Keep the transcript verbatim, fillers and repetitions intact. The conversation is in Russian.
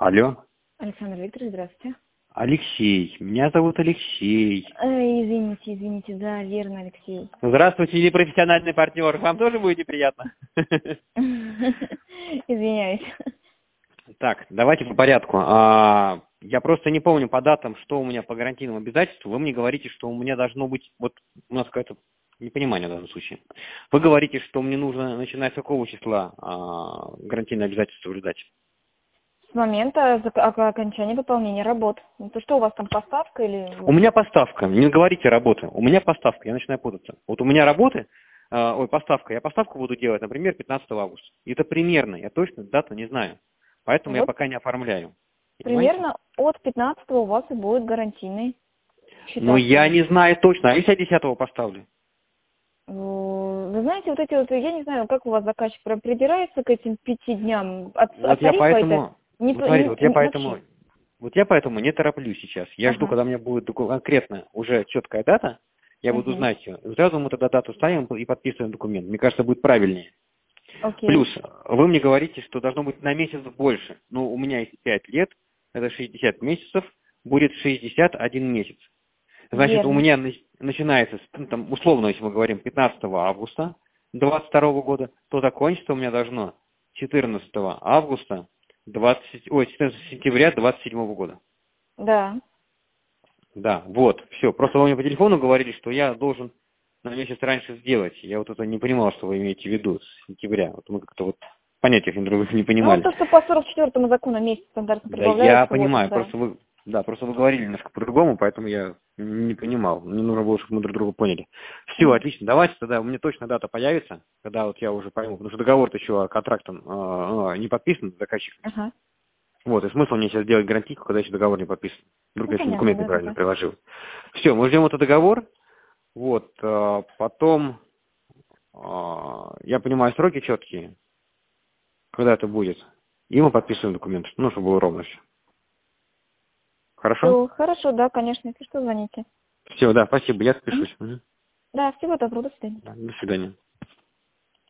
Алло. Александр Викторович, здравствуйте. Алексей. Меня зовут Алексей. Эй, извините, извините, да, верно, Алексей. Здравствуйте, непрофессиональный партнер. Вам тоже будет неприятно? Извиняюсь. Так, давайте по порядку. А, я просто не помню по датам, что у меня по гарантийному обязательству. Вы мне говорите, что у меня должно быть, вот у нас какое-то непонимание в данном случае. Вы говорите, что мне нужно, начиная с какого числа а, гарантийное обязательство соблюдать? С момента зак- ок- окончания выполнения работ. Ну, то что у вас там поставка или... У меня поставка, не говорите работы, у меня поставка, я начинаю путаться. Вот у меня работы, э, ой, поставка, я поставку буду делать, например, пятнадцатого августа. И это примерно, я точно дату не знаю. Поэтому я Вот пока не оформляю. Понимаете? примерно от пятнадцатого у вас и будет гарантийный Но я считаться. не знаю точно, а если я десятого поставлю? Вы знаете, вот эти вот, я не знаю, как у вас заказчик прям придирается к этим пяти дням. От, Вот от я тарифа это поэтому, не, вот по- смотрите, не- вот я не- поэтому, вообще. вот я поэтому не тороплюсь сейчас. Я жду, Ага. когда у меня будет доку- конкретно уже четкая дата, я буду Угу. знать ее. Сразу мы тогда дату ставим и подписываем документ. Мне кажется, будет правильнее. Плюс, Окей. вы мне говорите, что должно быть на месяц больше. Ну, у меня есть пять лет, это шестьдесят месяцев, будет шестьдесят один месяц. Значит, у Верно. меня на- начинается, с, ну, там, условно, если мы говорим, пятнадцатого августа двадцать второго года, то закончится у меня должно четырнадцатого августа, двадцать, ой, четырнадцатого сентября двадцать седьмого года. Да. Да, вот, все. Просто вы мне по телефону говорили, что я должен на месяц раньше сделать. Я вот это не понимал, что вы имеете в виду с сентября. Вот мы как-то вот понятия друг друга не Ну, понимали. то, что по сорок четвёртому закону месяц стандартно Да, я прибавляется, вот он, понимаю, да. просто вы, да, просто вы говорили немножко по-другому, поэтому я не понимал. Мне нужно было, чтобы мы друг друга поняли. Все, Мгм. отлично, давайте тогда, у меня точно дата появится, когда вот я уже пойму, потому что договор-то еще контрактом э, э, не подписан с заказчиком. Ага. Вот, и смысл мне сейчас делать гарантийку, когда еще договор не подписан. Вдруг Ну, я еще понятно, документ да, да, неправильно да. приложил. Все, мы ждем этот договор. Вот, э, потом, э, я понимаю, сроки четкие, когда это будет. И мы подписываем документ, ну, чтобы было ровно все. Хорошо? Все, хорошо, да, конечно, если что, звоните. Все, да, спасибо, я Мгм. спешусь. Мгм. Да, всего доброго, до свидания. До свидания.